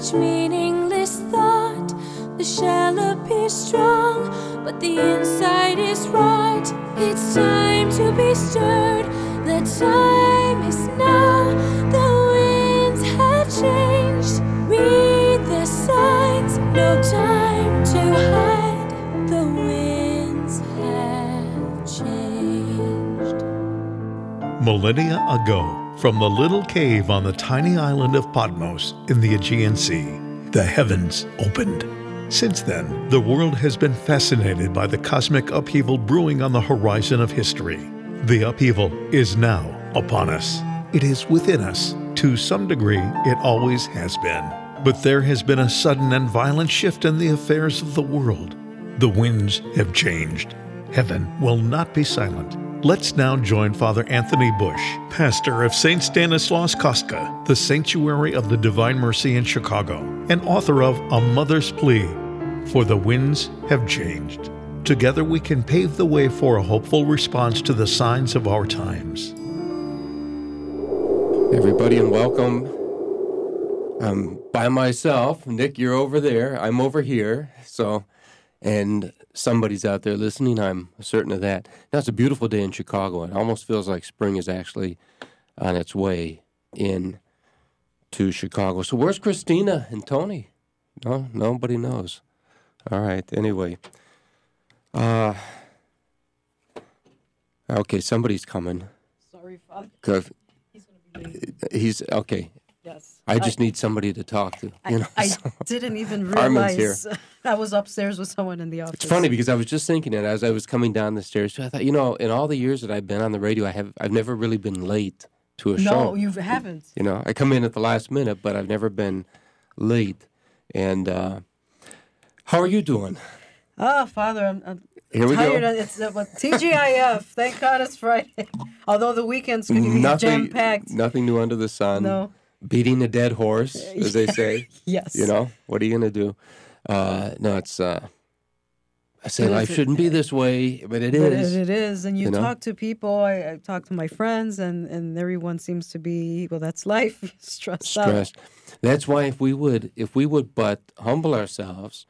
each meaningless thought. The shell appears strong, but the inside is rot. It's time to be stirred. The time is now. The winds have changed. Read the signs. No time to hide. The winds have changed. Millennia ago, from the little cave on the tiny island of Patmos in the Aegean Sea, the heavens opened. Since then, the world has been fascinated by the cosmic upheaval brewing on the horizon of history. The upheaval is now upon us. It is within us. To some degree, it always has been. But there has been a sudden and violent shift in the affairs of the world. The winds have changed. Heaven will not be silent. Let's now join Father Anthony Bush, pastor of St. Stanislaus Kostka, the Sanctuary of the Divine Mercy in Chicago, and author of A Mother's Plea, For the Winds Have Changed. Together we can pave the way for a hopeful response to the signs of our times. Everybody, and welcome. I'm by myself. Nick, you're over there. I'm over here. And somebody's out there listening. I'm certain of that. Now, it's a beautiful day in Chicago. It almost feels like spring is actually on its way in to Chicago. So where's Christina and Tony? No, nobody knows. All right. Anyway. Okay, somebody's coming. Sorry, Father. He's going to be late. He's okay. Yes. I just need somebody to talk to. I didn't even Armin's realize here. I was upstairs with someone in the office. It's funny because I was just thinking it as I was coming down the stairs. I thought, in all the years that I've been on the radio, I've never really been late to a show. No, you haven't. I come in at the last minute, but I've never been late. And how are you doing? Oh, Father, I'm Here we tired. go. It's TGIF. Thank God it's Friday. Although the weekend's going to be jam-packed. Nothing new under the sun. No. Beating a dead horse, as they say. Yes. What are you going to do? No, it's... I say life shouldn't be this way, but it is. It is. And you talk to people. I talk to my friends, and everyone seems to be, well, that's life. Stressed out. That's why if we would but humble ourselves,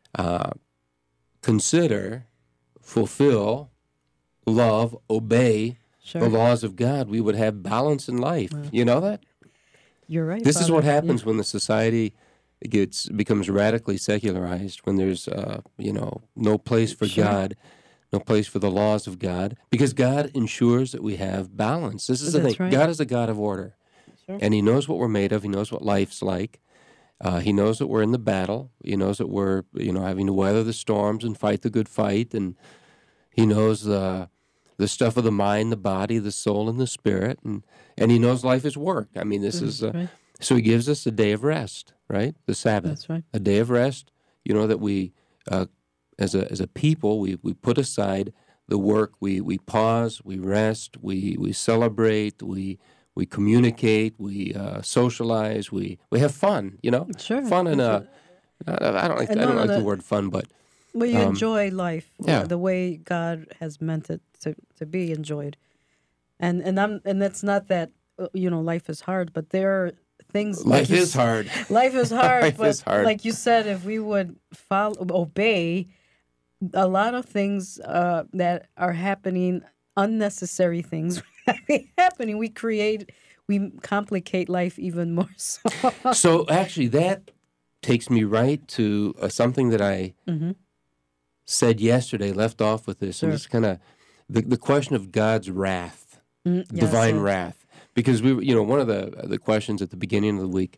consider, fulfill, love, obey the laws of God, we would have balance in life. Wow. You know that? You're right. This Father. is what happens when the society becomes radically secularized, when there's no place for God, no place for the laws of God, because God ensures that we have balance. This is the thing. Right. God is a God of order, and He knows what we're made of. He knows what life's like. He knows that we're in the battle. He knows that we're having to weather the storms and fight the good fight, and He knows the stuff of the mind, the body, the soul, and the spirit, and He knows life is work. I mean, this is right. So He gives us a day of rest, right? The Sabbath. That's right. A day of rest. That we, as a people, we put aside the work. We pause. We rest. We celebrate. We communicate. We socialize. We have fun. Sure. Fun and I don't like the word fun, but. Well, you enjoy life yeah. the way God has meant it to be enjoyed, and that's not that life is hard, but there are things. Life is hard. Life is hard. Life is hard. Like you said, if we would obey, a lot of things that are happening, unnecessary things happening. We complicate life even more. So actually, that takes me right to something that I. Mm-hmm. said yesterday, left off with this, and it's kind of the question of God's wrath, divine wrath. Because one of the questions at the beginning of the week,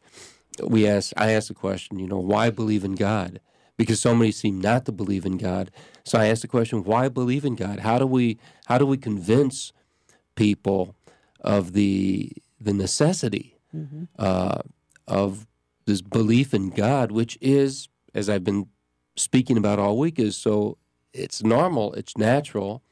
I asked the question, why believe in God? Because so many seem not to believe in God. So I asked the question, why believe in God? How do we convince people of the necessity of this belief in God, which is, as I've been speaking about all week, it's normal, it's natural.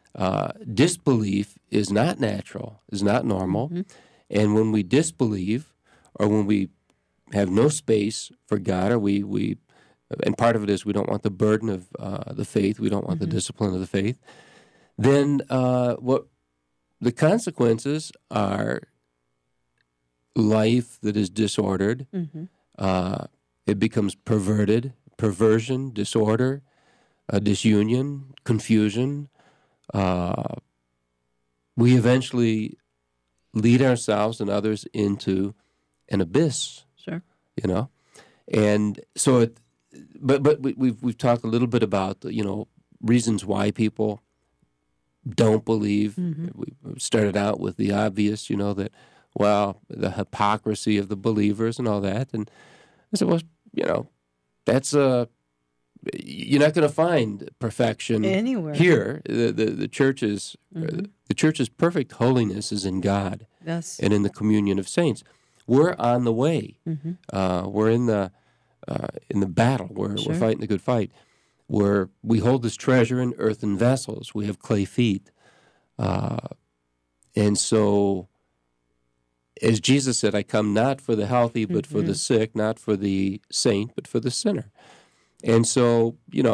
Disbelief is not natural, is not normal. Mm-hmm. And when we disbelieve, or when we have no space for God, or we and part of it is we don't want the burden of the faith, we don't want the discipline of the faith, then what the consequences are life that is disordered, it becomes perversion, disorder, disunion, confusion. We eventually lead ourselves and others into an abyss. Sure. And so but we've talked a little bit about reasons why people don't believe. We started out with the obvious, that the hypocrisy of the believers and all that. And I said, well, that's you're not going to find perfection anywhere here. The church's the church's perfect holiness is in God. Yes. And in the communion of saints. We're on the way. We're in the battle. We're fighting the good fight. We hold this treasure in earthen vessels. We have clay feet. And so, as Jesus said, I come not for the healthy, but for the sick, not for the saint, but for the sinner. And so,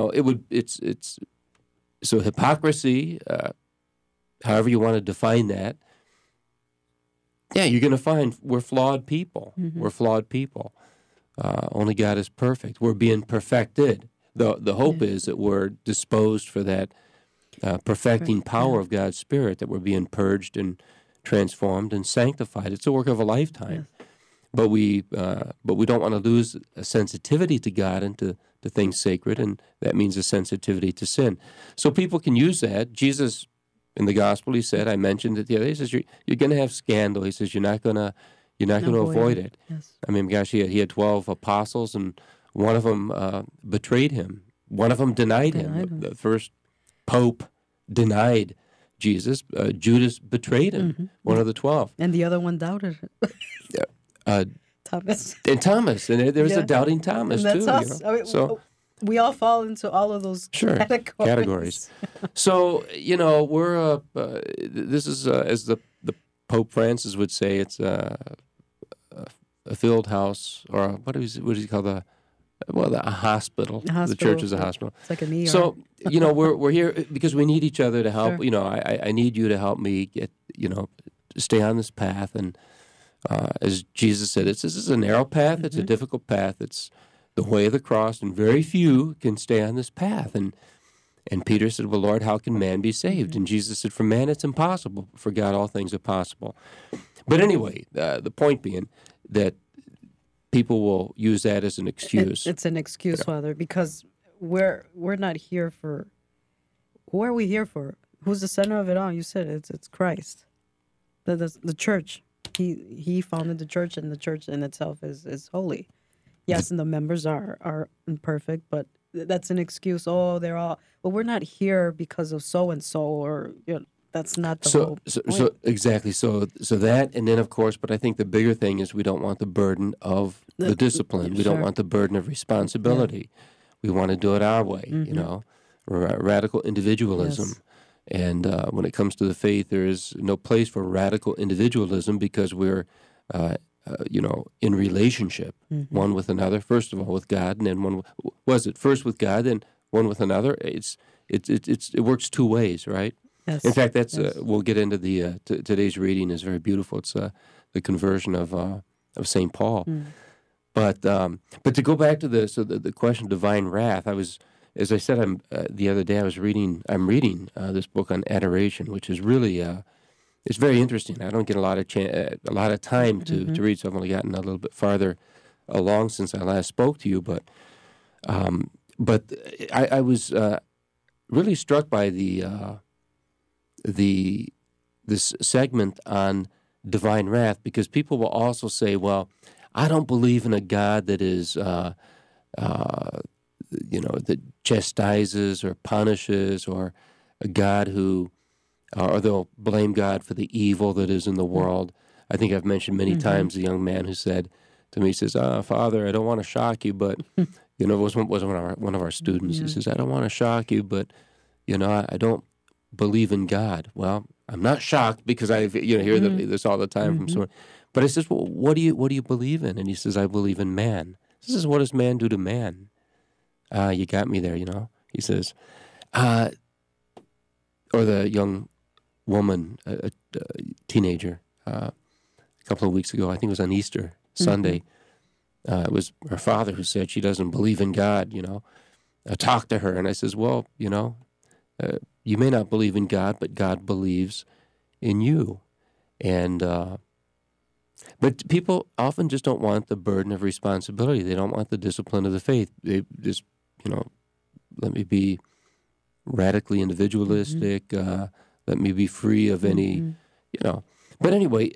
so hypocrisy, however you want to define that, you're going to find we're flawed people. We're flawed people. Only God is perfect. We're being perfected. The hope is that we're disposed for that perfecting power of God's Spirit, that we're being purged and transformed and sanctified. It's a work of a lifetime. Yes. But we don't want to lose a sensitivity to God and to things sacred, and that means a sensitivity to sin. So people can use that. Jesus, in the gospel, he said, I mentioned it the other day, he says, you're going to have scandal. He says, you're not going to avoid it. Yes. I mean, gosh, he had 12 apostles, and one of them betrayed him. One of them denied him. The first pope denied Jesus. Judas betrayed him, one of the 12. And the other one doubted it. Thomas. And Thomas. And there was a doubting Thomas, and that's too. Us. I mean, so we all fall into all of those categories. So, we're, this is, as the Pope Francis would say, it's a field house, or what does he call a hospital. The church is a hospital. It's like an ER. So, we're here because we need each other to help. Sure. I need you to help me get, stay on this path. And as Jesus said, this is a narrow path. It's a difficult path. It's the way of the cross, and very few can stay on this path. And Peter said, well, Lord, how can man be saved? And Jesus said, for man it's impossible. For God all things are possible. But anyway, the point being that people will use that as an excuse. It's an excuse, Father, because we're not here for. Who are we here for? Who's the center of it all? You said it's Christ, the church. He founded the church, and the church in itself is holy. Yes, and the members are imperfect, but that's an excuse. Oh, they're all. Well, we're not here because of so and so, or that's not the whole point. So exactly. So that, and then of course, but I think the bigger thing is we don't want the burden of the discipline. We don't want the burden of responsibility. Yeah. We want to do it our way. Radical individualism. Yes. And when it comes to the faith, there is no place for radical individualism because we're, in relationship, one with another. First of all, with God, and then first with God, then one with another. It works two ways, right? Yes. In fact, that's we'll get into the today's reading is very beautiful. It's the conversion of St. Paul. But to go back to the question of divine wrath, as I said, the other day I'm reading this book on adoration, which is really it's very interesting. I don't get a lot of time to read, so I've only gotten a little bit farther along since I last spoke to you. But I was really struck by this segment on divine wrath, because people will also say, well, I don't believe in a God that is that chastises or punishes, or a God who, or they'll blame God for the evil that is in the world. I think I've mentioned many times the young man who said to me, he says, Father, I don't want to shock you, but, it was one of our students. He says, I don't want to shock you, but, I don't believe in God. Well, I'm not shocked because I hear this all the time from someone. But I says, well, what do you believe in? And he says, I believe in man. He says, what does man do to man? You got me there, He says, or the young woman, a teenager, a couple of weeks ago, I think it was on Easter Sunday, It was her father who said she doesn't believe in God, talk to her. And I says, well, you may not believe in God, but God believes in you. And but people often just don't want the burden of responsibility. They don't want the discipline of the faith. They just, let me be radically individualistic. Let me be free of any, But anyway,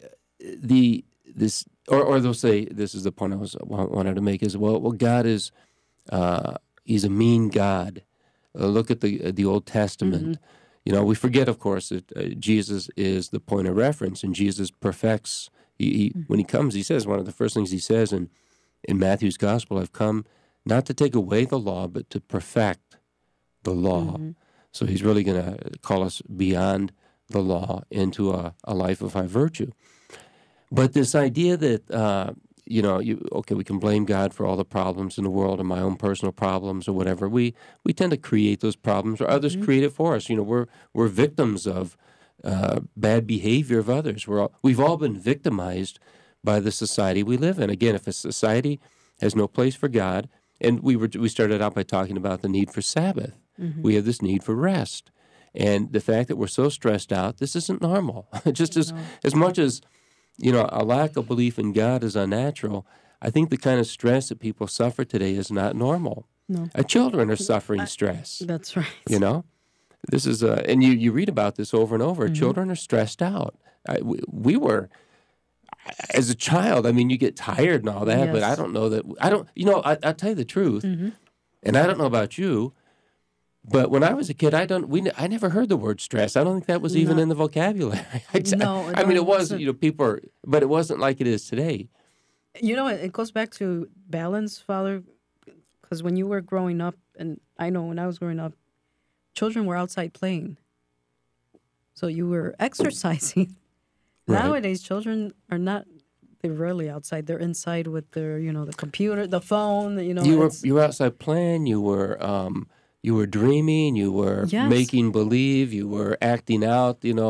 or they'll say, this is the point I wanted to make, is well, God is he's a mean God. Look at the Old Testament. We forget, of course, that Jesus is the point of reference, and Jesus perfects. When he comes, he says, one of the first things he says in Matthew's Gospel, I've come not to take away the law, but to perfect the law. So he's really going to call us beyond the law into a life of high virtue. But this idea that, we can blame God for all the problems in the world and my own personal problems or whatever. We tend to create those problems, or others create it for us. We're victims of bad behavior of others. We've all been victimized by the society we live in. Again, if a society has no place for God, and we started out by talking about the need for Sabbath. We have this need for rest. And the fact that we're so stressed out, this isn't normal. Just as much as, a lack of belief in God is unnatural, I think the kind of stress that people suffer today is not normal. No. Children are suffering stress. That's right. This is, and you read about this over and over. Children are stressed out. We were, as a child, you get tired and all that, but I don't know that, I'll tell you the truth, and I don't know about you, but when I was a kid, I never heard the word stress. I don't think that was even in the vocabulary. It was, but it wasn't like it is today. It goes back to balance, Father, because when you were growing up, and I know when I was growing up, children were outside playing. So you were exercising. Right. Nowadays, children are not, they're rarely outside. They're inside with their, the computer, the phone, You were outside playing, you were dreaming, you were making believe, you were acting out, it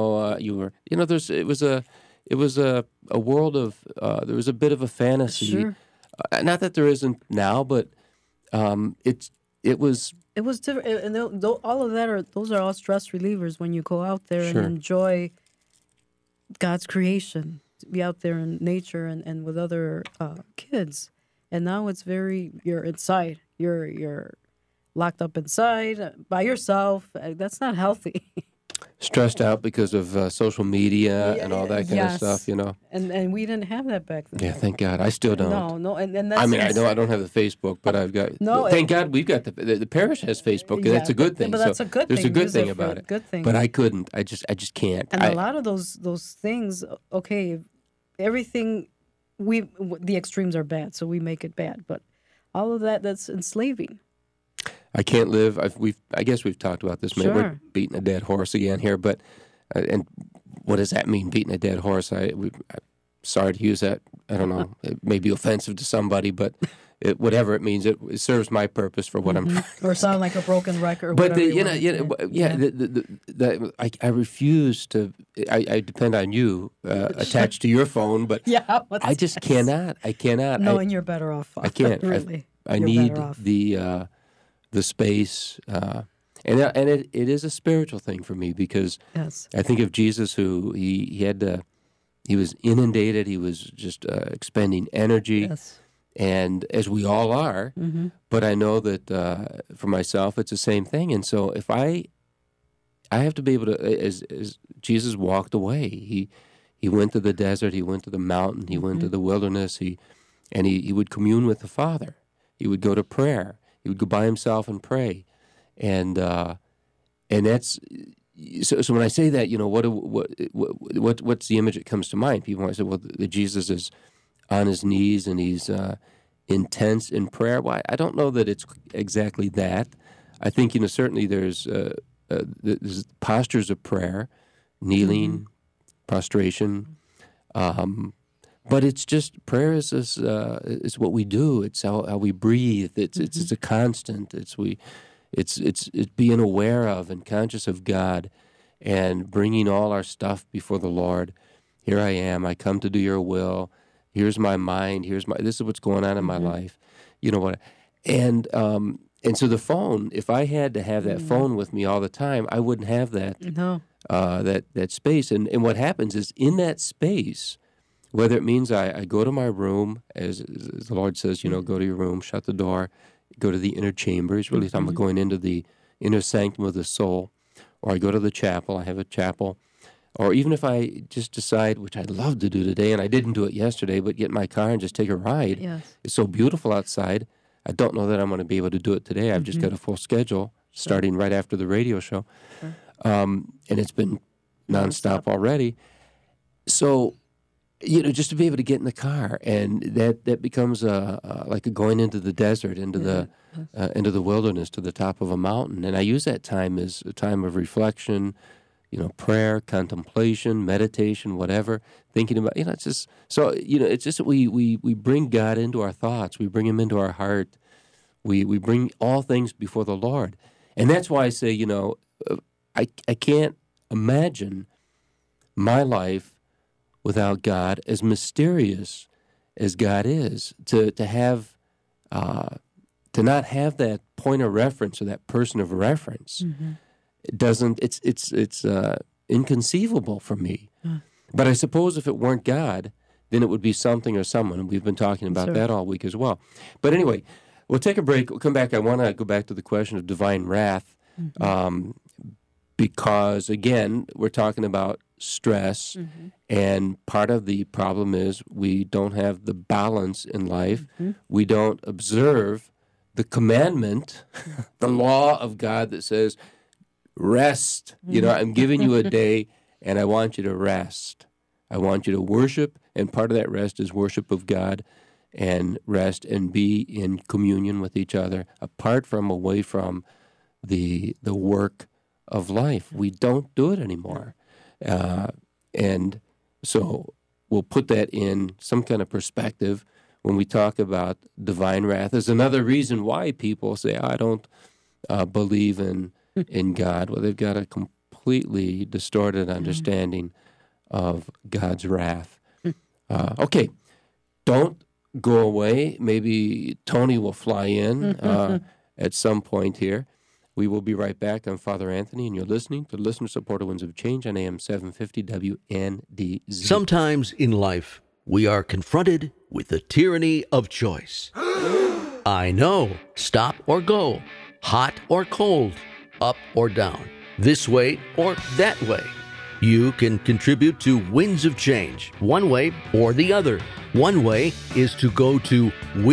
was a world of, there was a bit of a fantasy. Sure. Not that there isn't now, but it was different, and all of that those are all stress relievers when you go out there and enjoy God's creation, to be out there in nature and with other kids. And now it's you're inside, you're locked up inside by yourself. That's not healthy. Stressed out because of social media and all that kind of stuff, And we didn't have that back then. Yeah, thank God. I still don't. No, and that's... I know I don't have the Facebook, but I've got... Thank God we've got the parish has Facebook, and that's a good thing. But that's a good thing. There's a good thing about it. Good thing. But I couldn't. I just can't. And a lot of those things, everything, the extremes are bad, so we make it bad. But all of that's enslaving. I can't live. I guess we've talked about this. Maybe we're beating a dead horse again here, but and what does that mean? Beating a dead horse? I'm sorry to use that. I don't know. It may be offensive to somebody, but whatever it means, it serves my purpose for what I'm trying. Or sound like a broken record. But I refuse to. I depend on you attached to your phone, but I just cannot. I cannot. No, and you're better off. I can't. Really. I need the space, and it is a spiritual thing for me, because I think of Jesus, who he was inundated, he was just expending energy, and as we all are, but I know that for myself it's the same thing, and so if I have to be able to, as Jesus walked away, he went to the desert, he went to the mountain, he went to the wilderness, he would commune with the Father, he would go to prayer. He would go by himself and pray, and that's so. When I say that, what's the image that comes to mind? People might say, "Well, Jesus is on his knees and he's intense in prayer." Well, I don't know that it's exactly that. I think certainly there's postures of prayer, kneeling, prostration. But it's just, prayer is what we do. It's how we breathe. It's a constant. It's being aware of and conscious of God, and bringing all our stuff before the Lord. Here I am. I come to do your will. Here's my mind. This is what's going on in my life. You know what? And so the phone, if I had to have that phone with me all the time, I wouldn't have that that space. And what happens is in that space, whether it means I go to my room, as the Lord says, go to your room, shut the door, go to the inner chamber. He's really talking about going into the inner sanctum of the soul. Or I go to the chapel. I have a chapel. Or even if I just decide, which I'd love to do today, and I didn't do it yesterday, but get in my car and just take a ride. Yes. It's so beautiful outside. I don't know that I'm going to be able to do it today. I've just got a full schedule starting right after the radio show. Sure. And it's been nonstop already. So, just to be able to get in the car, and that becomes like a going into the desert, into the wilderness, to the top of a mountain. And I use that time as a time of reflection, prayer, contemplation, meditation, whatever, thinking about, it's just, so, it's just that we bring God into our thoughts. We bring him into our heart. We bring all things before the Lord. And that's why I say, I can't imagine my life without God, as mysterious as God is, to not have that point of reference or that person of reference. It's inconceivable for me. But I suppose if it weren't God, then it would be something or someone, and we've been talking about that all week as well. But anyway, we'll take a break. We'll come back. I want to go back to the question of divine wrath, because, again, we're talking about stress, and part of the problem is we don't have the balance in life. We don't observe the commandment, the law of God that says, rest. I'm giving you a day, and I want you to rest. I want you to worship, and part of that rest is worship of God, and rest and be in communion with each other, away from the work of life. We don't do it anymore. And so we'll put that in some kind of perspective when we talk about divine wrath. There's another reason why people say, I don't believe in God. Well, they've got a completely distorted understanding of God's wrath. Okay, don't go away. Maybe Tony will fly in at some point here. We will be right back. I'm Father Anthony, and you're listening to Listener-Supported Winds of Change on AM 750 WNDZ. Sometimes in life, we are confronted with the tyranny of choice. I know. Stop or go. Hot or cold. Up or down. This way or that way. You can contribute to Winds of Change, one way or the other. One way is to go to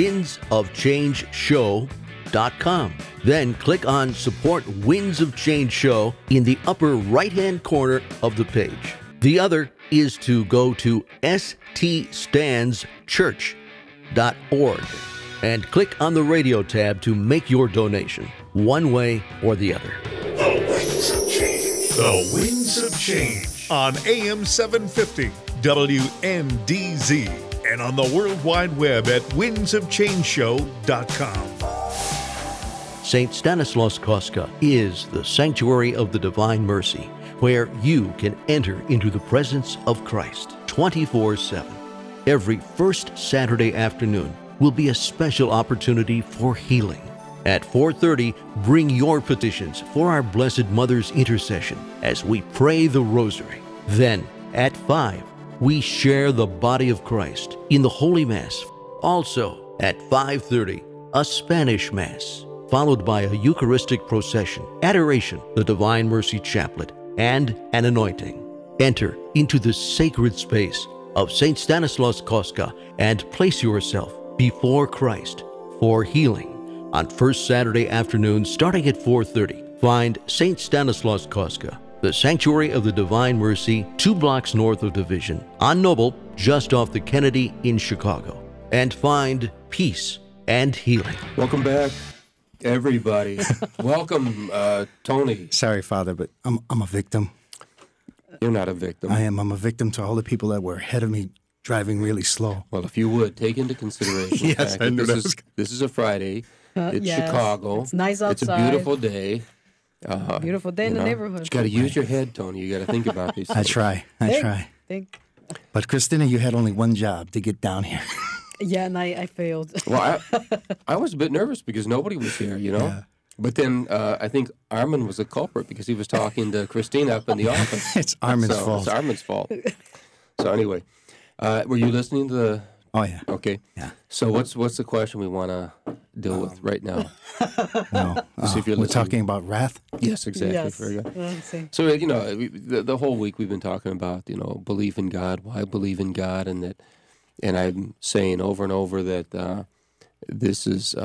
windsofchangeshow.com. Then click on Support Winds of Change Show in the upper right-hand corner of the page. The other is to go to ststandschurch.org and click on the radio tab to make your donation, one way or the other. The Winds of Change on AM 750 WNDZ and on the World Wide Web at windsofchangeshow.com. St. Stanislaus Kostka is the sanctuary of the Divine Mercy, where you can enter into the presence of Christ 24/7. Every first Saturday afternoon will be a special opportunity for healing. At 4:30, bring your petitions for our Blessed Mother's intercession as we pray the Rosary. Then, at 5, we share the body of Christ in the Holy Mass. Also, at 5:30, a Spanish Mass, followed by a Eucharistic procession, adoration, the Divine Mercy Chaplet, and an anointing. Enter into the sacred space of St. Stanislaus Kostka and place yourself before Christ for healing. On first Saturday afternoon, starting at 4:30, find St. Stanislaus Kostka, the Sanctuary of the Divine Mercy, 2 blocks north of Division, on Noble, just off the Kennedy in Chicago, and find peace and healing. Welcome back, everybody. Welcome, Tony. Sorry, Father, but I'm a victim. You're not a victim. I am. I'm a victim to all the people that were ahead of me driving really slow. Well, if you would, take into consideration the fact that this is a Friday. It's Chicago. It's nice outside. It's a beautiful day. Beautiful day in the neighborhood. You got to use your head, Tony. You got to think about these things. I try. Think. But Christina, you had only one job, to get down here. Yeah, and I failed. Well, I was a bit nervous because nobody was here, you know. Yeah. But then I think Armin was the culprit because he was talking to Christina up in the office. It's Armin's So fault. It's Armin's fault. So anyway, were you listening to the? Oh, yeah. Okay. Yeah. So what's the question we want to deal with right now? No. See if you're We're listening. talking about wrath. Yes, exactly. Yes. Very good. Let's see. So the whole week we've been talking about belief in God, why believe in God, and I'm saying over and over that this is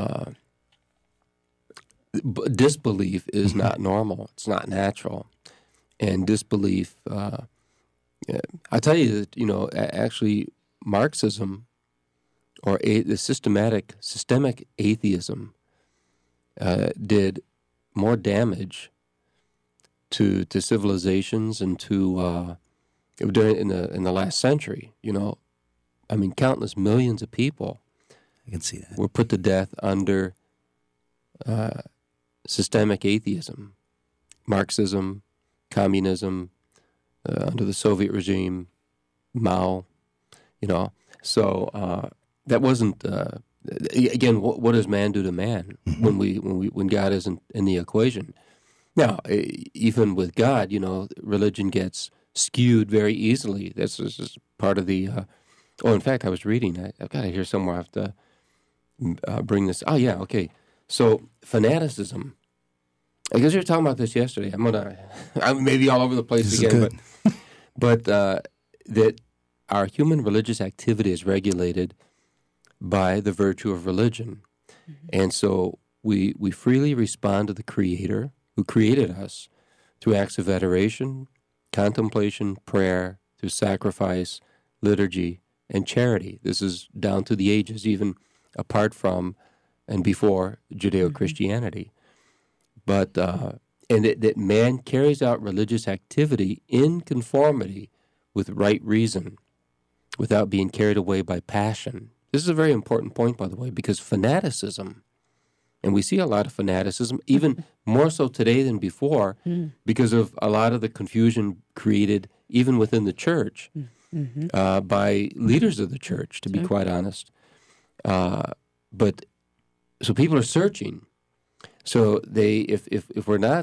disbelief is not normal. It's not natural, and disbelief. I tell you that actually Marxism or the systemic atheism did more damage to civilizations and to in the last century. I mean, countless millions of people I can see that. were put to death under systemic atheism, Marxism, communism, under the Soviet regime, Mao. So that wasn't. Again, what does man do to man when God isn't in the equation? Now, even with God, religion gets skewed very easily. This is part of the. In fact, I was reading. I've got it here somewhere. I have to bring this. Oh, yeah, okay. So fanaticism. I guess you were talking about this yesterday. I'm maybe all over the place This again, is but that our human religious activity is regulated by the virtue of religion. Mm-hmm. And so we freely respond to the Creator who created us through acts of adoration, contemplation, prayer, through sacrifice, liturgy, and charity. This is down through the ages, even apart from and before Judeo-Christianity. But and that man carries out religious activity in conformity with right reason without being carried away by passion. This is a very important point, by the way, because fanaticism, and we see a lot of fanaticism, even more so today than before, because of a lot of the confusion created even within the church by leaders of the church, to be quite honest. But so people are searching. So if we're not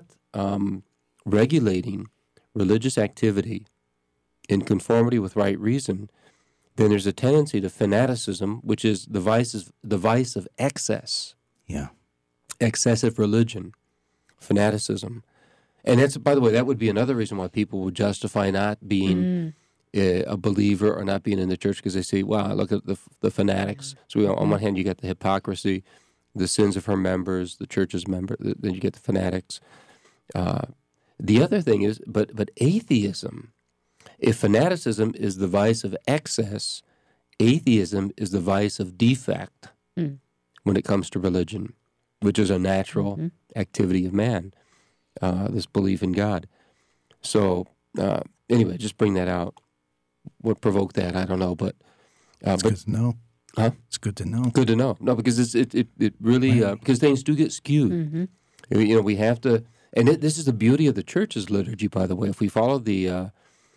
regulating religious activity in conformity with right reason, then there's a tendency to fanaticism, which is the vice of excess. Yeah. Excessive religion, fanaticism. And that's, by the way, that would be another reason why people would justify not being a believer or not being in the church, because they say, wow, look at the fanatics. So on one hand, you got the hypocrisy, the sins of her members, the church's members, then you get the fanatics. The other thing is, but atheism, if fanaticism is the vice of excess, atheism is the vice of defect when it comes to religion, which is a natural activity of man, this belief in God. So anyway, just bring that out. What provoked that, I don't know, but It's good to know. Huh? It's good to know. Good to know. No, because it really because things do get skewed. We have to, and this is the beauty of the church's liturgy. By the way, if we follow the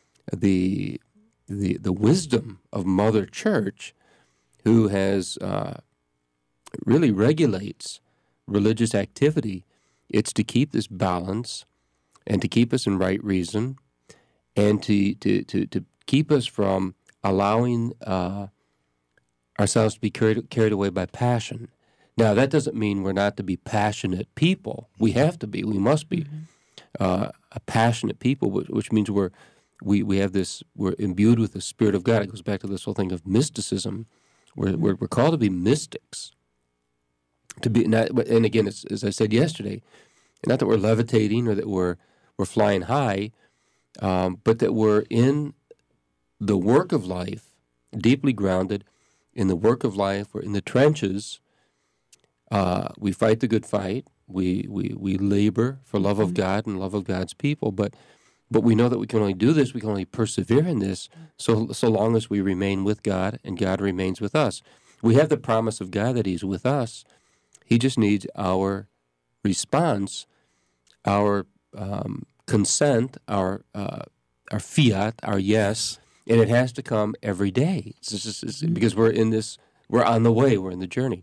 wisdom of Mother Church, who has really regulates religious activity, it's to keep this balance and to keep us in right reason, and to keep us from allowing ourselves to be carried away by passion. Now, that doesn't mean we're not to be passionate people. We have to be. We must be a passionate people, which means we have this. We're imbued with the Spirit of God. It goes back to this whole thing of mysticism. We're called to be mystics. To be not, and again, as I said yesterday, not that we're levitating or that we're flying high, but that we're in the work of life, deeply grounded in the work of life. We're in the trenches. We fight the good fight. We labor for love of God and love of God's people. But we know that we can only do this. We can only persevere in this so long as we remain with God and God remains with us. We have the promise of God that He's with us. He just needs our response, our consent, our fiat, our yes. And it has to come every day. It's because we're on the way, we're in the journey.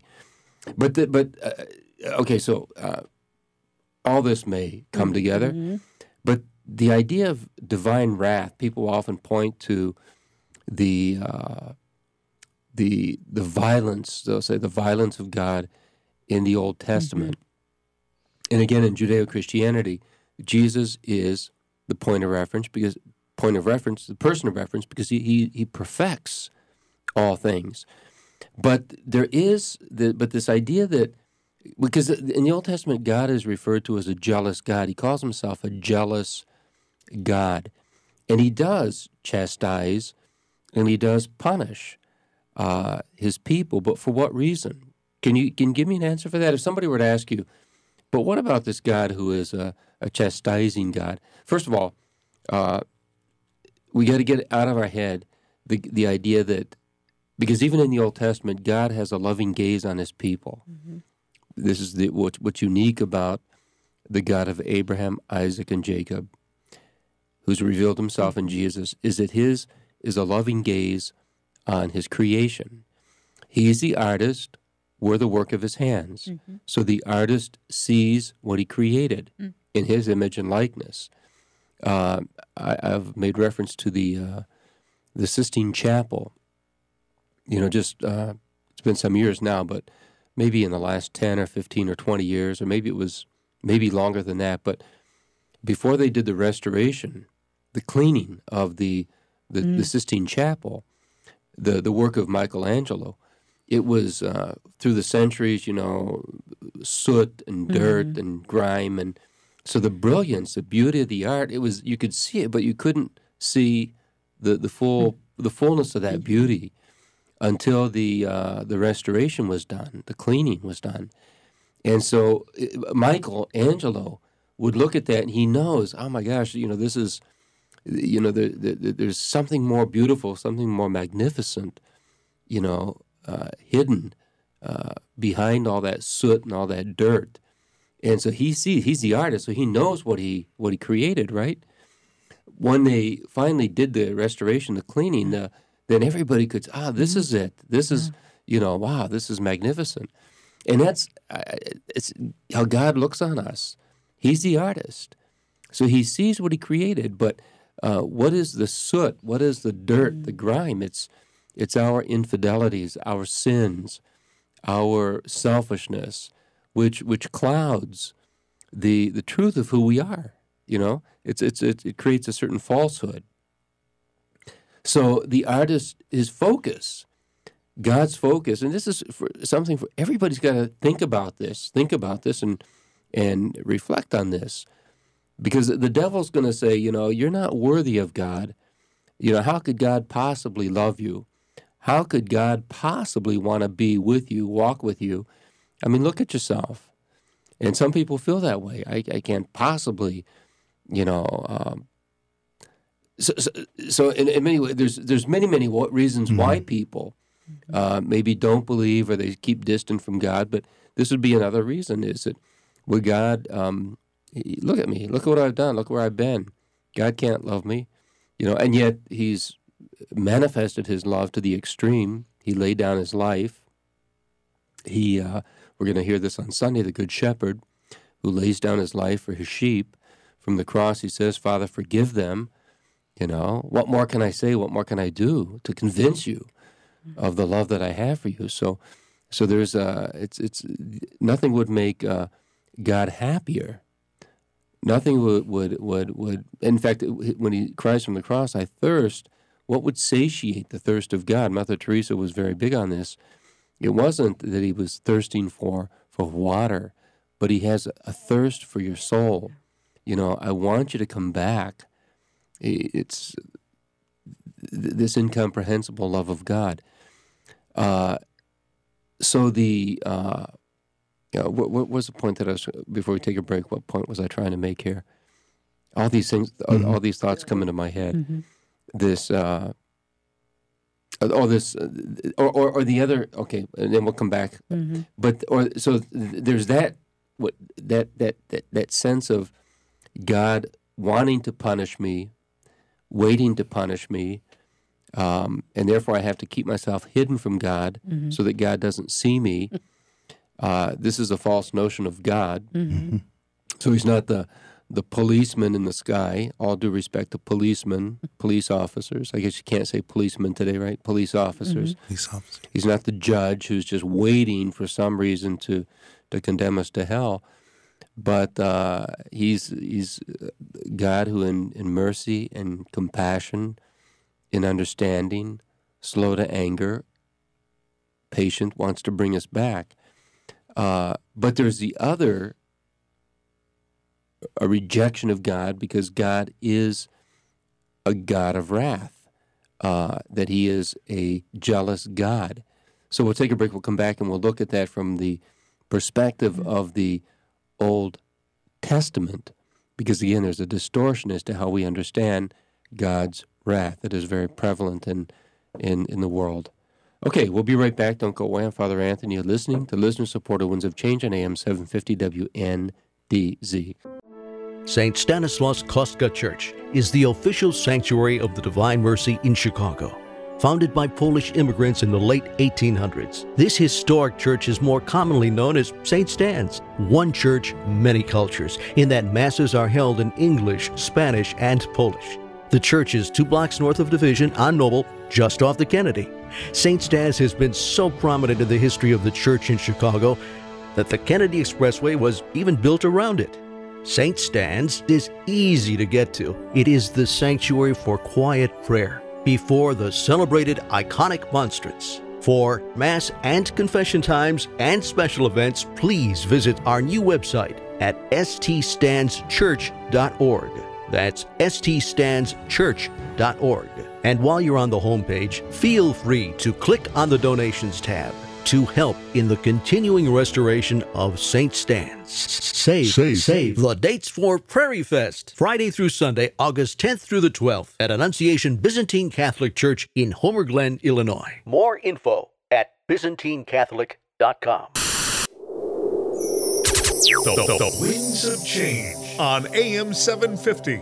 Okay, so all this may come together, but the idea of divine wrath, people often point to the violence, they'll say the violence of God in the Old Testament. And again, in Judeo-Christianity, Jesus is the point of reference, the person of reference, because he perfects all things. But there is this idea that, because in the Old Testament, God is referred to as a jealous God. He calls himself a jealous God. And he does chastise and he does punish his people. But for what reason? Can you give me an answer for that? If somebody were to ask you, but what about this God who is a chastising God? First of all, we got to get out of our head the idea that, because even in the Old Testament, God has a loving gaze on his people. This is what's unique about the God of Abraham, Isaac, and Jacob, who's revealed himself in Jesus, is that his is a loving gaze on his creation. He's the artist, we're the work of his hands. So the artist sees what he created in his image and likeness. I've made reference to the Sistine Chapel. It's been some years now, but maybe in the last 10 or 15 or 20 years, or maybe it was longer than that, but before they did the restoration, the cleaning of the Sistine Chapel, the work of Michelangelo, it was through the centuries, soot and dirt and grime, and so the brilliance, the beauty of the art, you could see it, but you couldn't see the fullness of that beauty until the restoration was done, the cleaning was done. And so Michelangelo would look at that and he knows, oh my gosh, this is, there's something more beautiful, something more magnificent, hidden behind all that soot and all that dirt. And so he's the artist, so he knows what he created, right? When they finally did the restoration, the cleaning, then everybody could say, this is it. This is, wow, this is magnificent. And it's how God looks on us. He's the artist. So he sees what he created, but what is the soot? What is the dirt, the grime? It's our infidelities, our sins, our selfishness, which clouds the truth of who we are. It creates a certain falsehood. So the artist, his focus, God's focus, and this is something for everybody's got to think about this and reflect on this, because the devil's going to say, you're not worthy of God. How could God possibly love you? How could God possibly want to be with you, walk with you? I mean, look at yourself. And some people feel that way. I can't possibly, So in many ways, there's many reasons why people maybe don't believe or they keep distant from God. But this would be another reason: is that with God, look at me, look at what I've done, look where I've been. God can't love me, and yet He's manifested His love to the extreme. He laid down His life. We're going to hear this on Sunday. The Good Shepherd, who lays down His life for His sheep. From the cross, He says, "Father, forgive them." What more can I say? What more can I do to convince you of the love that I have for you? So there's it's nothing would make God happier. Nothing would. In fact, when He cries from the cross, "I thirst," what would satiate the thirst of God? Mother Teresa was very big on this. It wasn't that He was thirsting for water, but He has a thirst for your soul. I want you to come back. It's this incomprehensible love of God. So the what was the point that I was, before we take a break, what point was I trying to make here? All these things, all these thoughts come into my head. This, or the other. Okay, and then we'll come back. But so there's that sense of God wanting to punish me, waiting to punish me, And therefore I have to keep myself hidden from God so that God doesn't see me. This is a false notion of God. So he's not the policeman in the sky. All due respect to policemen, police officers. I guess you can't say policemen today, right? Police officers. Police officer. He's not the judge who's just waiting for some reason to condemn us to hell. But he's God who in mercy and compassion, in understanding, slow to anger, patient, wants to bring us back. But there's the other, a rejection of God, because God is a God of wrath, that he is a jealous God. So we'll take a break, we'll come back, and we'll look at that from the perspective of the Old Testament, because again, there's a distortion as to how we understand God's wrath that is very prevalent in the world. Okay, we'll be right back. Don't go away. I'm Father Anthony. You're listening to listener-supported Winds of Change on AM 750 WNDZ. St. Stanislaus Kostka Church is the official sanctuary of the Divine Mercy in Chicago. Founded by Polish immigrants in the late 1800s, this historic church is more commonly known as St. Stan's. One church, many cultures, in that masses are held in English, Spanish, and Polish. The church is 2 blocks north of Division on Noble, just off the Kennedy. St. Stan's has been so prominent in the history of the church in Chicago that the Kennedy Expressway was even built around it. St. Stan's is easy to get to. It is the sanctuary for quiet prayer before the celebrated iconic monstrance. For Mass and confession times and special events, please visit our new website at ststandschurch.org. That's ststandschurch.org. And while you're on the homepage, feel free to click on the Donations tab to help in the continuing restoration of St. Stan's. Save. The dates for Prairie Fest, Friday through Sunday, August 10th through the 12th, at Annunciation Byzantine Catholic Church in Homer Glen, Illinois. More info at byzantinecatholic.com. The Winds of Change on AM 750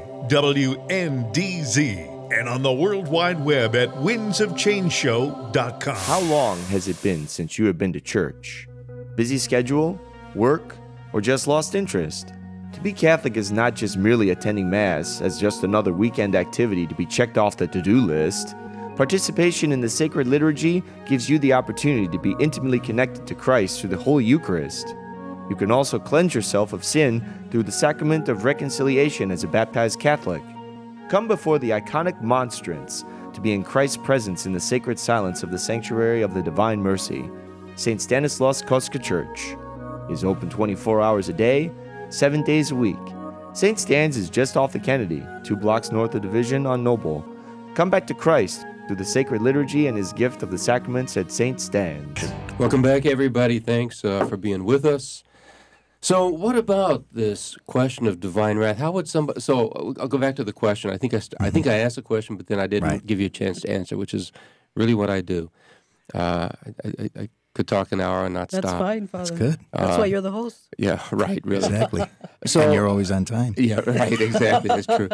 WNDZ and on the World Wide Web at windsofchangeshow.com. How long has it been since you have been to church? Busy schedule, work, or just lost interest? To be Catholic is not just merely attending Mass as just another weekend activity to be checked off the to-do list. Participation in the sacred liturgy gives you the opportunity to be intimately connected to Christ through the Holy Eucharist. You can also cleanse yourself of sin through the sacrament of reconciliation as a baptized Catholic. Come before the iconic monstrance to be in Christ's presence in the sacred silence of the sanctuary of the Divine Mercy. St. Stanislaus Kostka Church is open 24 hours a day, 7 days a week. St. Stan's is just off the Kennedy, 2 blocks north of Division on Noble. Come back to Christ through the sacred liturgy and his gift of the sacraments at St. Stan's. Welcome back, everybody. Thanks for being with us. So what about this question of divine wrath? How would somebody... So I'll go back to the question. I think I asked a question, but then I didn't give you a chance to answer, which is really what I do. I could talk an hour and not stop. That's fine, Father. That's good. That's why you're the host. Yeah, right, really. Exactly. So, and you're always on time. Yeah, right, exactly. That's true.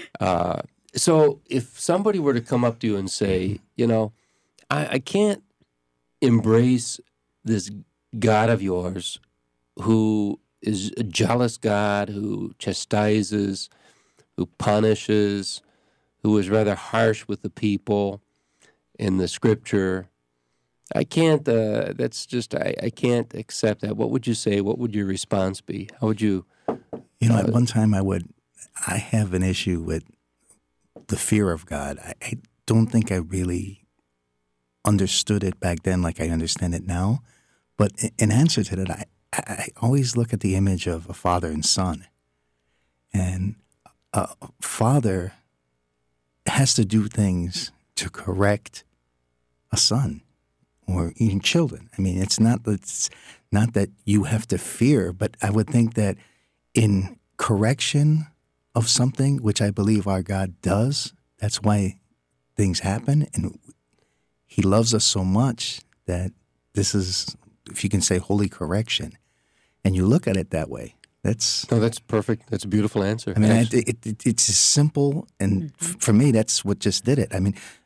So if somebody were to come up to you and say, you know, I can't embrace this God of yours who is a jealous God, who chastises, who punishes, who is rather harsh with the people in the Scripture. I can't, I can't accept that. What would you say? What would your response be? How would you... You know, at one time I have an issue with the fear of God. I don't think I really understood it back then like I understand it now. But in answer to that, I always look at the image of a father and son. And a father has to do things to correct a son or even children. I mean, it's not that you have to fear, but I would think that in correction of something, which I believe our God does, that's why things happen. And he loves us so much that this is, if you can say, holy correction. And you look at it that way. That's perfect. That's a beautiful answer. I mean, it's simple, and for me, that's what just did it. I mean,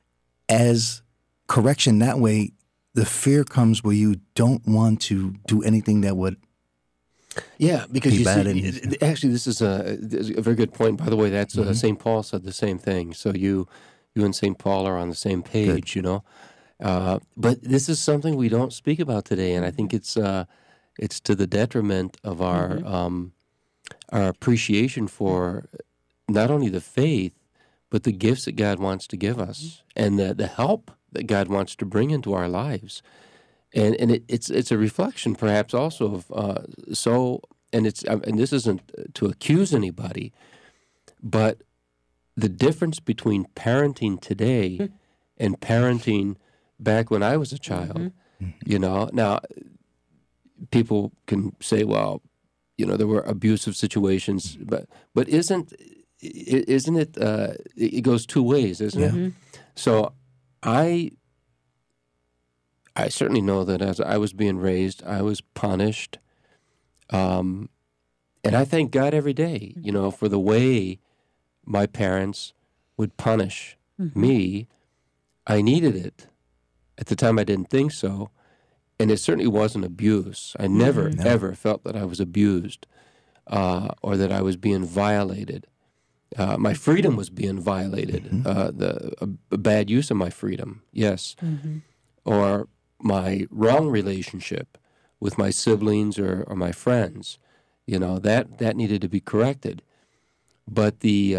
as correction that way, the fear comes where you don't want to do anything that would Yeah, because be you bad see, actually, this is a very good point. By the way, that's St. Paul said the same thing. So you and St. Paul are on the same page, you know. But this is something we don't speak about today, and I think it's to the detriment of our appreciation for not only the faith, but the gifts that God wants to give us, and the help that God wants to bring into our lives. And it's a reflection, perhaps, also of and this isn't to accuse anybody, but the difference between parenting today and parenting back when I was a child. You know, now people can say, well, you know, there were abusive situations, but isn't it? It goes two ways, isn't it? So I certainly know that as I was being raised, I was punished. And I thank God every day, you know, for the way my parents would punish me. I needed it. At the time, I didn't think so. And it certainly wasn't abuse. I never, ever felt that I was abused or that I was being violated. My freedom was being violated, a bad use of my freedom, yes. Or my wrong relationship with my siblings or my friends, you know, that needed to be corrected. But the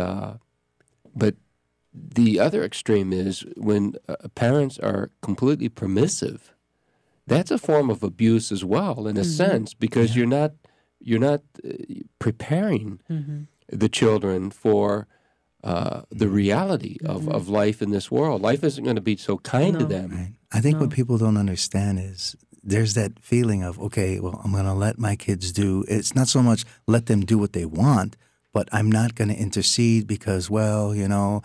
other extreme is when parents are completely permissive. That's a form of abuse as well, in a sense, because you're not preparing the children for the reality of life in this world. Life isn't going to be so kind to them. Right. I think what people don't understand is there's that feeling of, okay, well, I'm going to let my kids do. It's not so much let them do what they want, but I'm not going to intercede because, well, you know,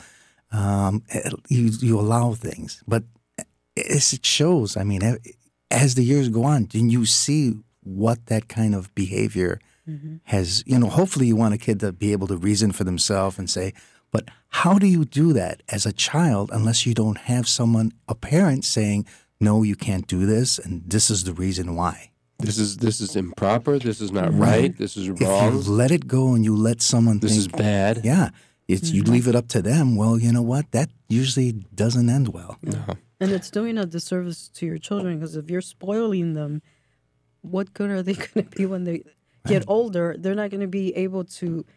you allow things. But as it shows, I mean, as the years go on, then you see what that kind of behavior has, you know, hopefully you want a kid to be able to reason for themselves and say, but how do you do that as a child unless you don't have someone, a parent saying, no, you can't do this, and this is the reason why. This is improper, this is not right, this is wrong. If you let it go and you let someone this is bad. Yeah. You leave it up to them, well, you know what? That usually doesn't end well. No. And it's doing a disservice to your children, because if you're spoiling them, what good are they going to be when they get older? They're not going to be able to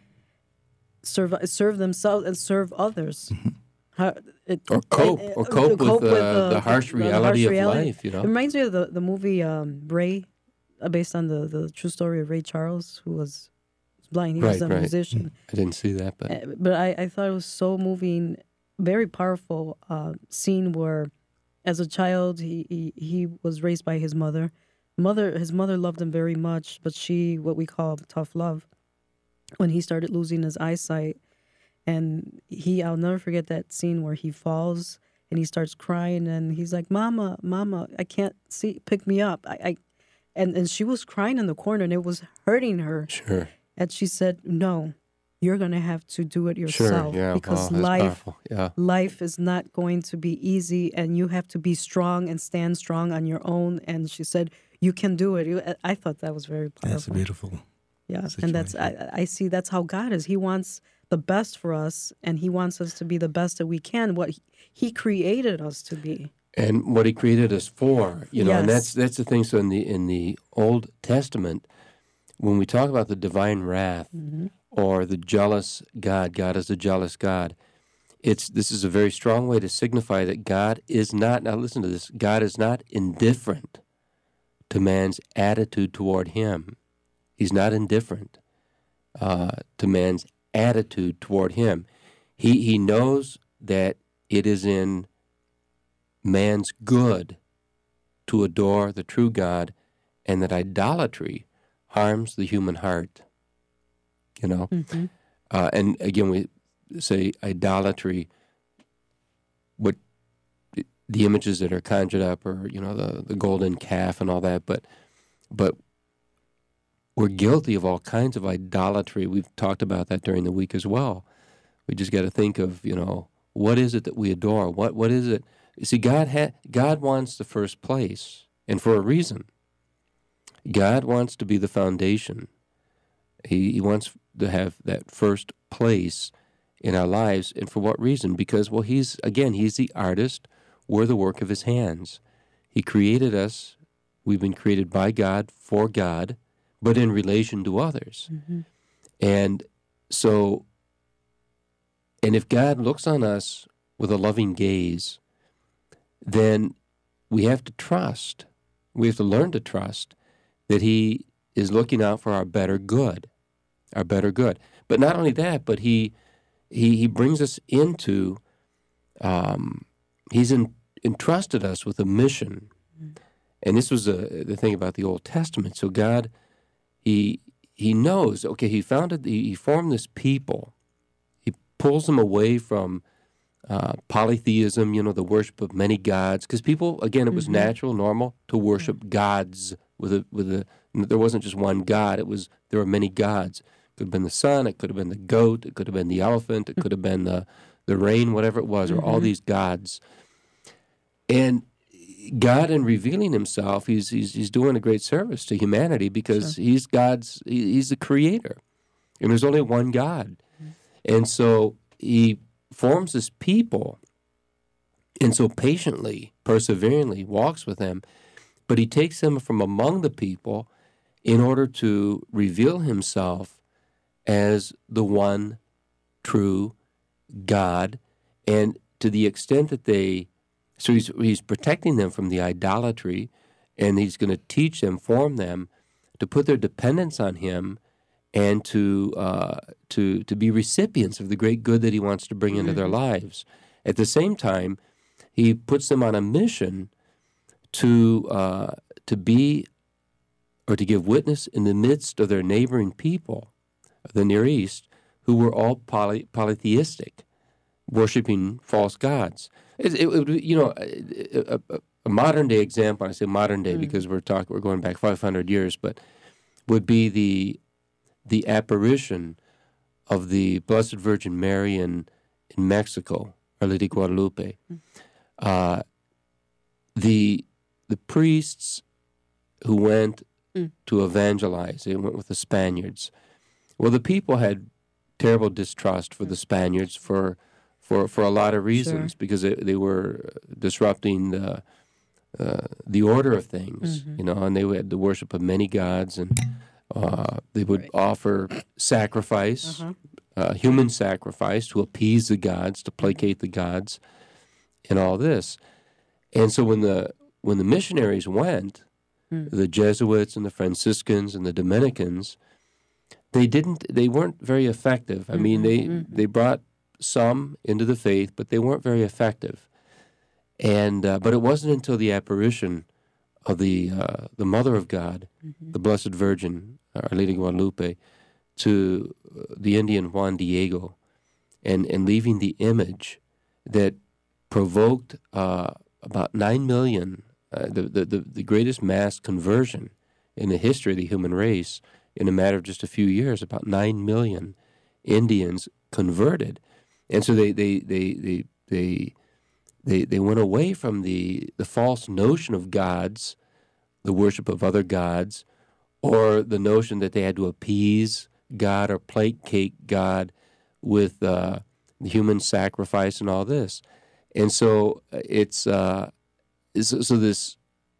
serve themselves and serve others. Or cope with the harsh reality of life, you know. It reminds me of the movie Ray, based on the true story of Ray Charles, who was blind. He was a musician. I didn't see that, but I thought it was so moving, very powerful scene where, as a child, he was raised by his mother. His mother loved him very much, but she, what we call tough love. When he started losing his eyesight, and I'll never forget that scene where he falls and he starts crying, and he's like, "Mama, I can't see. Pick me up." And she was crying in the corner, and it was hurting her. Sure. And she said, "No, you're gonna have to do it yourself, because life is not going to be easy, and you have to be strong and stand strong on your own." And she said, "You can do it." I thought that was very powerful. That's beautiful. Yeah, and I see that's how God is. He wants the best for us, and He wants us to be the best that we can, what He created us to be. And what He created us for, you know, and that's the thing. So in the Old Testament, when we talk about the divine wrath or the jealous God, God is a jealous God, this is a very strong way to signify that God is not, now listen to this, God is not indifferent to man's attitude toward Him. He's not indifferent to man's attitude toward Him. He knows that it is in man's good to adore the true God, and that idolatry harms the human heart. You know? And again, we say idolatry, what the images that are conjured up, or, you know, the golden calf and all that, but we're guilty of all kinds of idolatry. We've talked about that during the week as well. We just got to think of, you know, what is it that we adore? What is it You see, God wants the first place, and for a reason. God wants to be the foundation. He wants to have that first place in our lives, and for what reason? Because, well, He's the artist. We're the work of His hands. He created us. We've been created by God, for God, but in relation to others. Mm-hmm. And so, and if God looks on us with a loving gaze, then we have to trust. We have to learn to trust that He is looking out for our better good. But not only that, but He brings us into, He's entrusted us with a mission. And this was the thing about the Old Testament. So God, He knows, okay, He formed this people. He pulls them away from polytheism, the worship of many gods. Because people, again, it was natural, normal to worship gods there wasn't just one God. There were many gods. It could have been the sun, it could have been the goat, it could have been the elephant, it could have been the rain, whatever it was, or all these gods. And God, in revealing Himself, He's doing a great service to humanity because He's the creator. And there's only one God. And so He forms this people and so patiently, perseveringly walks with them, but He takes them from among the people in order to reveal Himself as the one true God. And to the extent that so he's protecting them from the idolatry, and He's going to teach them, form them, to put their dependence on Him, and to be recipients of the great good that He wants to bring into their lives. At the same time, He puts them on a mission to be or to give witness in the midst of their neighboring people of the Near East, who were all polytheistic, worshiping false gods. A modern day example. I say modern day because we're going back 500 years, but would be the apparition of the Blessed Virgin Mary in Mexico, Our Lady Guadalupe. The priests who went to evangelize, they went with the Spaniards. Well, the people had terrible distrust for the Spaniards for a lot of reasons, because they were disrupting the order of things, and they had the worship of many gods, and they would offer sacrifice, human sacrifice, to appease the gods, to placate the gods, and all this. And so when the missionaries went, the Jesuits and the Franciscans and the Dominicans, they weren't very effective. I mean, they brought some into the faith, but they weren't very effective. And but it wasn't until the apparition of the Mother of God, the Blessed Virgin, Our Lady Guadalupe, to the Indian Juan Diego, and leaving the image that provoked about 9 million, the greatest mass conversion in the history of the human race. In a matter of just a few years, about 9 million Indians converted, and so they went away from the false notion of gods, the worship of other gods, or the notion that they had to appease God or placate God with the human sacrifice and all this. And so it's this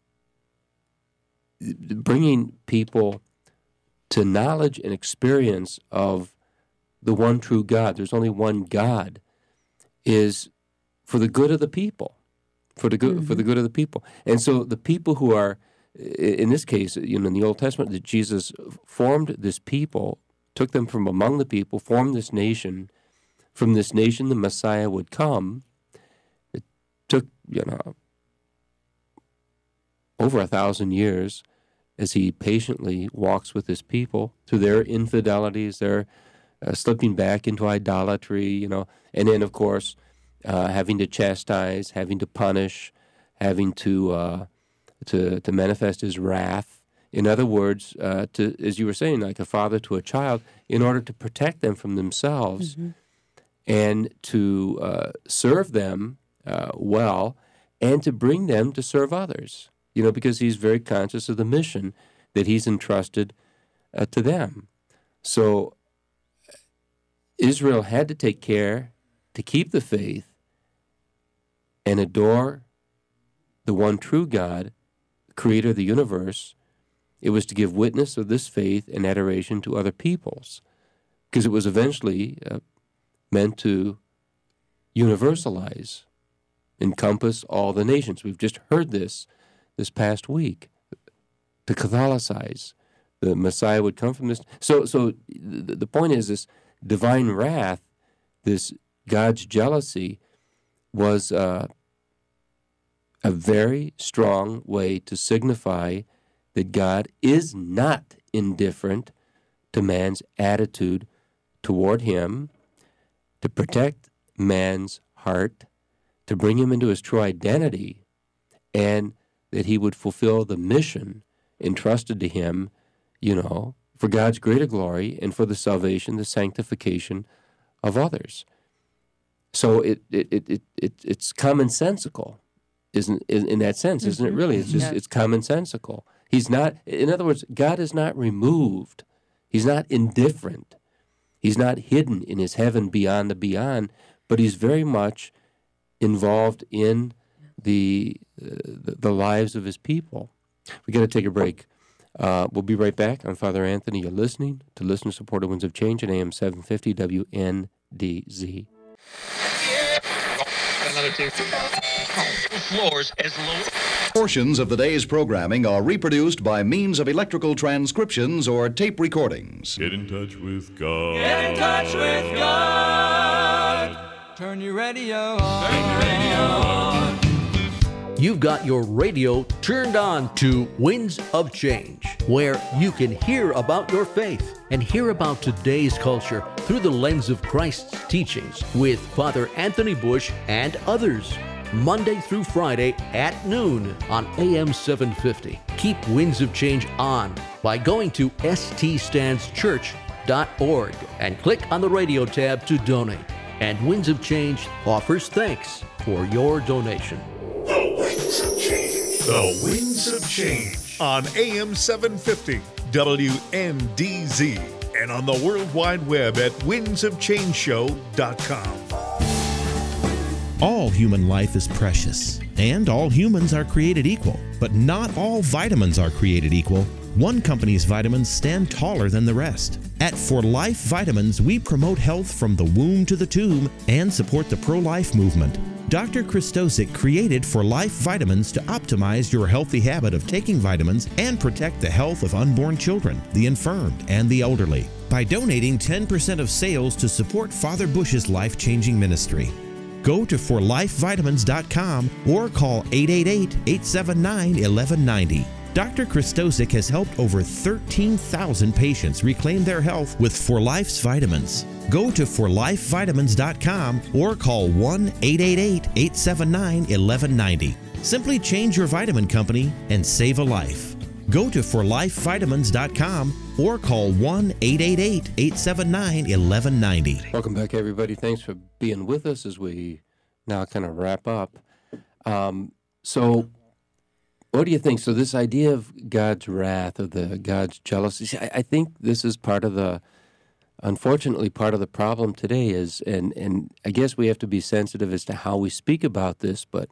bringing people to knowledge and experience of the one true God. There's only one God, is for the good of the people, for the good of the people. And so the people who are, in this case, in the Old Testament, that Jesus formed this people, took them from among the people, formed this nation. From this nation, the Messiah would come. It took, over 1,000 years as He patiently walks with His people through their infidelities, their slipping back into idolatry, and then, of course, having to chastise, having to punish, having to manifest His wrath. In other words, as you were saying, like a father to a child, in order to protect them from themselves and to serve them well, and to bring them to serve others, because he's very conscious of the mission that he's entrusted to them. So Israel had to take care to keep the faith and adore the one true God, creator of the universe. It was to give witness of this faith and adoration to other peoples, because it was eventually meant to universalize, encompass all the nations. We've just heard this past week. To Catholicize, the Messiah would come from this. So the point is, this divine wrath, this God's jealousy, was a very strong way to signify that God is not indifferent to man's attitude toward him, to protect man's heart, to bring him into his true identity, and that he would fulfill the mission entrusted to him, for God's greater glory and for the salvation, the sanctification of others. So it's commonsensical, isn't in that sense, isn't it? Really, it's just it's commonsensical. He's not. In other words, God is not removed. He's not indifferent. He's not hidden in his heaven beyond the beyond, but he's very much involved in the lives of his people. We got to take a break. We'll be right back. I'm Father Anthony. You're listening to Listener-Supported Winds of Change at AM 750 WNDZ. Portions of the day's programming are reproduced by means of electrical transcriptions or tape recordings. Get in touch with God. Get in touch with God. Turn your radio on. Turn your radio on. You've got your radio turned on to Winds of Change, where you can hear about your faith and hear about today's culture through the lens of Christ's teachings with Father Anthony Bush and others. Monday through Friday at noon on AM 750. Keep Winds of Change on by going to ststandschurch.org and click on the radio tab to donate. And Winds of Change offers thanks for your donation. The Winds of Change. The Winds of Change on AM 750 WNDZ and on the World Wide Web at windsofchangeshow.com. All human life is precious, and all humans are created equal. But not all vitamins are created equal. One company's vitamins stand taller than the rest. At For Life Vitamins, we promote health from the womb to the tomb and support the pro-life movement. Dr. Christosic created For Life Vitamins to optimize your healthy habit of taking vitamins and protect the health of unborn children, the infirmed, and the elderly by donating 10% of sales to support Father Bush's life-changing ministry. Go to forlifevitamins.com or call 888-879-1190. Dr. Christosic has helped over 13,000 patients reclaim their health with For Life's vitamins. Go to forlifevitamins.com or call 1-888-879-1190. Simply change your vitamin company and save a life. Go to forlifevitamins.com or call 1-888-879-1190. Welcome back, everybody. Thanks for being with us as we now kind of wrap up. So what do you think? So this idea of God's wrath, of the God's jealousy, I think this is unfortunately, part of the problem today is, and I guess we have to be sensitive as to how we speak about this, but,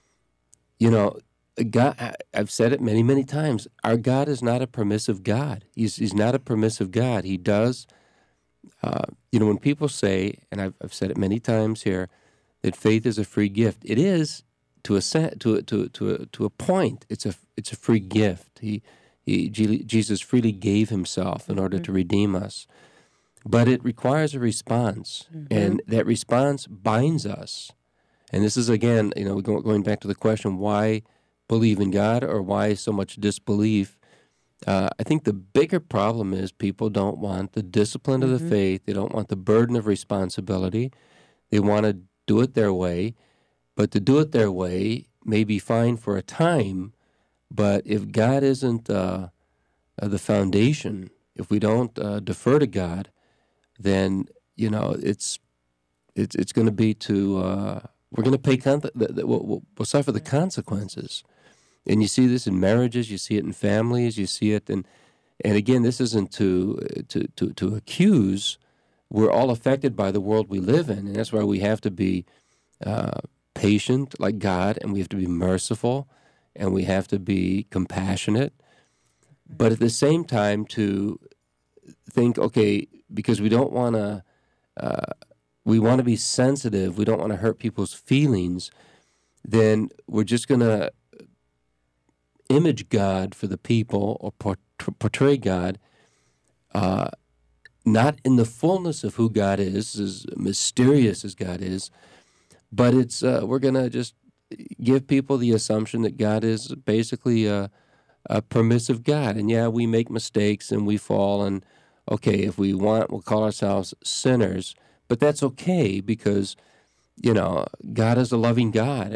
God, I've said it many, many times, our God is not a permissive God. He's not a permissive God. He does, when people say, and I've said it many times here, that faith is a free gift. It is to a point. It's a free gift. Jesus freely gave himself in order to redeem us. But it requires a response, and that response binds us. And this is, again, going back to the question, why believe in God or why so much disbelief? I think the bigger problem is people don't want the discipline of the faith. They don't want the burden of responsibility. They want to do it their way. But to do it their way may be fine for a time, but if God isn't the foundation, if we don't defer to God, then it's going to be to we're going to pay. We'll suffer the consequences. And you see this in marriages. You see it in families. You see it in, and again, this isn't to accuse. We're all affected by the world we live in, and that's why we have to be patient like God, and we have to be merciful, and we have to be compassionate. But at the same time, to think, okay, because we don't want to, we want to be sensitive, we don't want to hurt people's feelings, then we're just going to image God for the people or portray God not in the fullness of who God is, as mysterious as God is, but it's we're going to just give people the assumption that God is basically a permissive God. And yeah, we make mistakes and we fall, and okay, if we want, we'll call ourselves sinners, but that's okay because, God is a loving God,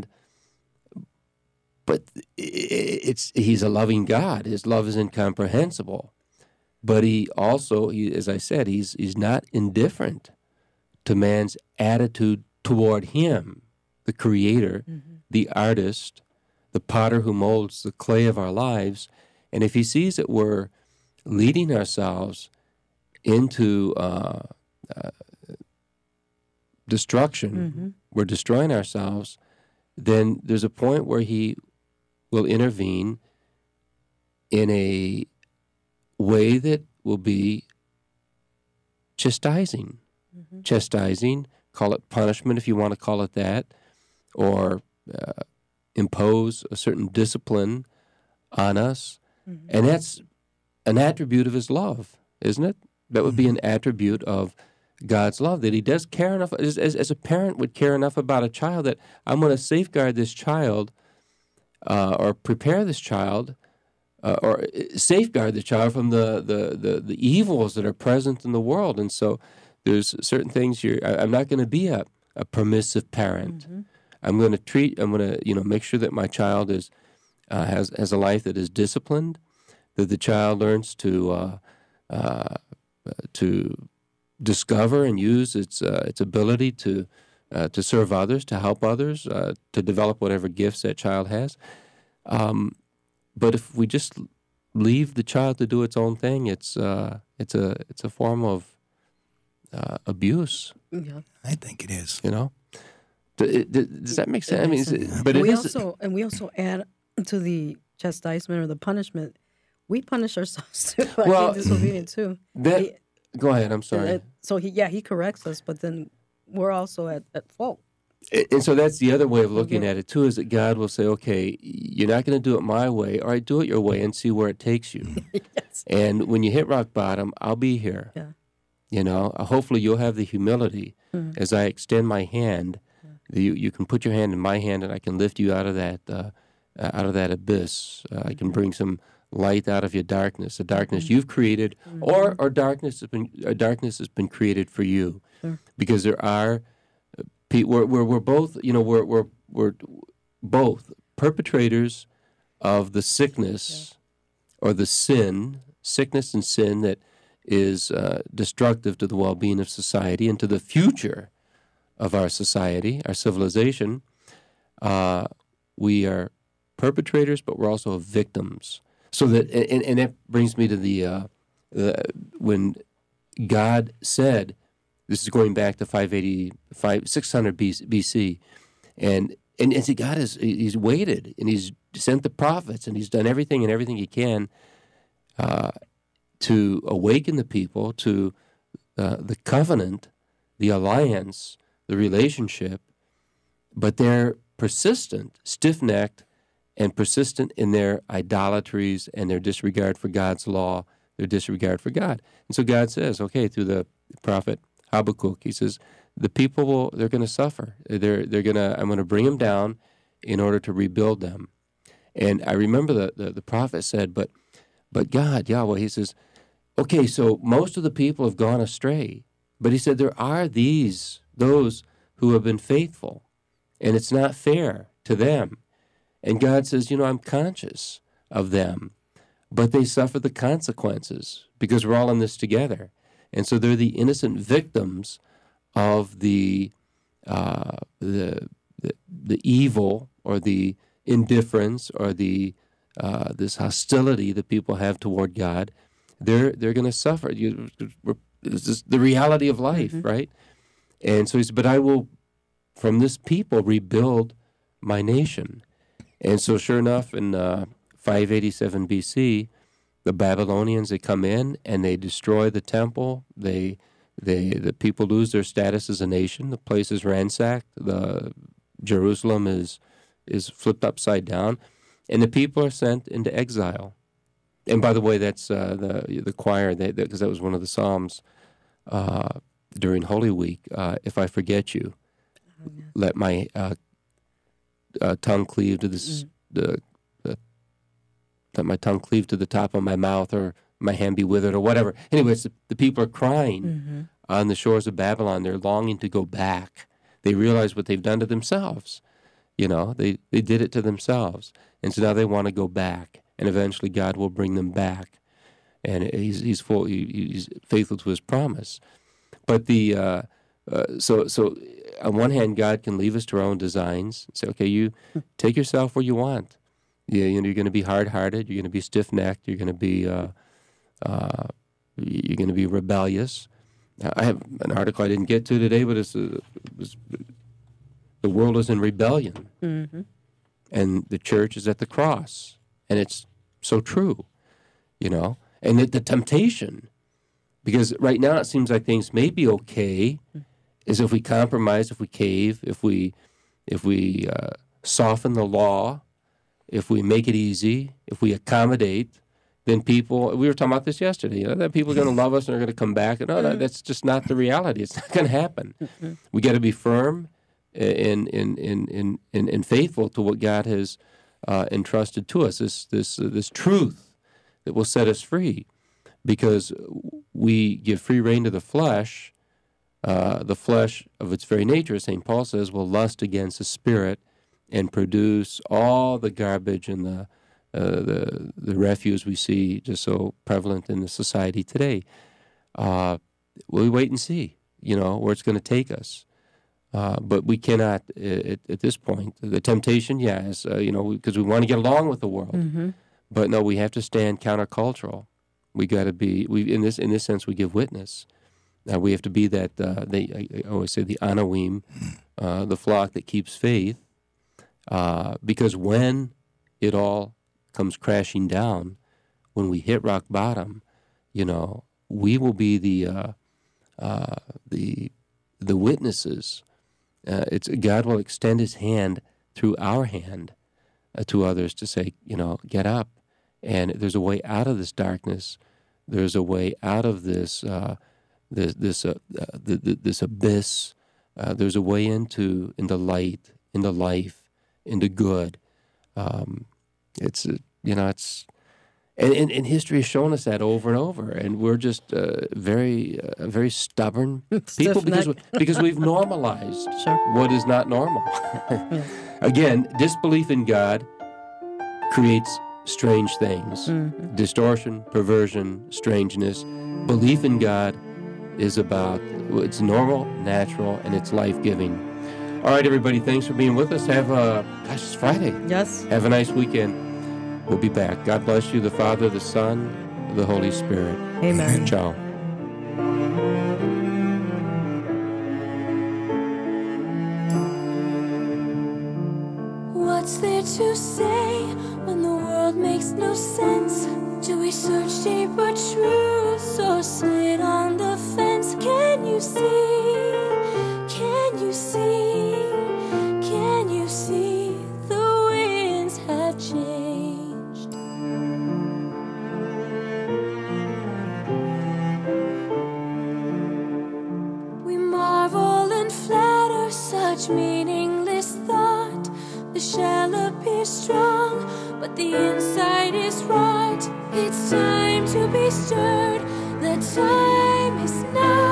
but He's a loving God. His love is incomprehensible. But he also, as I said, he's not indifferent to man's attitude toward him, the creator, the artist, the potter who molds the clay of our lives. And if he sees that we're leading ourselves into destruction, we're destroying ourselves, then there's a point where he will intervene in a way that will be chastising. Chastising, call it punishment if you want to call it that, or impose a certain discipline on us. And that's an attribute of his love, isn't it? That would be an attribute of God's love, that he does care enough, as a parent would care enough about a child, that I'm going to safeguard this child or prepare this child or safeguard the child from the evils that are present in the world. And so there's certain things I'm not going to be a permissive parent. I'm going to make sure that my child has a life that is disciplined, that the child learns to discover and use its ability to serve others, to help others, to develop whatever gifts that child has. But if we just leave the child to do its own thing, it's a form of abuse. Yeah, I think it is. Does that make sense? I mean, we also add to the chastisement or the punishment. We punish ourselves too by being disobedient too. Go ahead. I'm sorry. So he corrects us, but then we're also at fault. And so that's the other way of looking at it too, is that God will say, okay, you're not going to do it my way. All right, do it your way and see where it takes you. Yes. And when you hit rock bottom, I'll be here. Yeah. Hopefully you'll have the humility as I extend my hand. You can put your hand in my hand, and I can lift you out of that abyss. I can bring some light out of your darkness, the darkness you've created, or darkness has been created for you, because there are. We're both, we're both perpetrators of the sickness or the sickness and sin that is destructive to the well-being of society and to the future of our society, our civilization. We are perpetrators, but we're also victims. So that, and that brings me to the when God said, this is going back to 600 BC, and see, God he's waited, and he's sent the prophets, and he's done everything he can to awaken the people to the covenant, the alliance, the relationship, but they're persistent, stiff-necked, and persistent in their idolatries and their disregard for God's law, their disregard for God. And so God says, okay, through the prophet Habakkuk, he says, the people they're going to suffer. I'm going to bring them down in order to rebuild them. And I remember the prophet said, but God, Yahweh, he says, okay, so most of the people have gone astray. But he said, there are those who have been faithful, and it's not fair to them. And God says, I'm conscious of them, but they suffer the consequences because we're all in this together. And so they're the innocent victims of the the evil or the indifference or the this hostility that people have toward God, they're going to suffer. This is the reality of life, right? And so he said, but I will, from this people, rebuild my nation. And so sure enough, in 587 BC, the Babylonians, they come in and they destroy the temple. The people lose their status as a nation. The place is ransacked. Jerusalem is flipped upside down, and the people are sent into exile. And by the way, that's the choir, because that was one of the psalms during Holy Week. If I forget you, let my tongue cleave to this. Let my tongue cleave to the top of my mouth, or my hand be withered, or whatever. Anyways, the people are crying on the shores of Babylon. They're longing to go back. They realize what they've done to themselves. You know, they did it to themselves. And so now they want to go back. And eventually God will bring them back. And he's faithful to his promise. But so on one hand, God can leave us to our own designs. Say, okay, you take yourself where you want. You're going to be hard-hearted. You're going to be stiff-necked. You're going to be rebellious. I have an article I didn't get to today, but the world is in rebellion, and the church is at the cross, and it's so true, you know. And the temptation, because right now it seems like things may be okay, is if we compromise, if we cave, if we soften the law, if we make it easy, if we accommodate, then people, we were talking about this yesterday, that people are going to love us and are going to come back. And that's just not the reality. It's not going to happen. We got to be firm and faithful to what God has entrusted to us, this truth that will set us free. Because we give free rein to the flesh of its very nature, as St. Paul says, will lust against the spirit and produce all the garbage and the refuse we see just so prevalent in the society today. We wait and see, where it's going to take us. But we cannot, at this point, the temptation, is, because we want to get along with the world. But no, we have to stand countercultural. We got to be, in this sense, we give witness. We have to be that, I always say, the Anawim, the flock that keeps faith. Because when it all comes crashing down, when we hit rock bottom, we will be the witnesses. God will extend His hand through our hand to others to say, get up, and there's a way out of this darkness. There's a way out of this this abyss. There's a way into light, into life, into good. It's and history has shown us that over and over, and we're just very stubborn people because we've normalized what is not normal. Again, disbelief in God creates strange things: distortion, perversion, strangeness. Belief in God is about it's normal, natural, and it's life-giving. All right, everybody, thanks for being with us. It's Friday. Yes. Have a nice weekend. We'll be back. God bless you, the Father, the Son, the Holy Spirit. Amen. Ciao. What's there to say when the world makes no sense? Do we search deeper truths or sit on the fence? Can you see? Can you see? Can you see the winds have changed? We marvel and flatter such meaningless thought. The shell appears strong, but the inside is rot. It's time to be stirred. The time is now.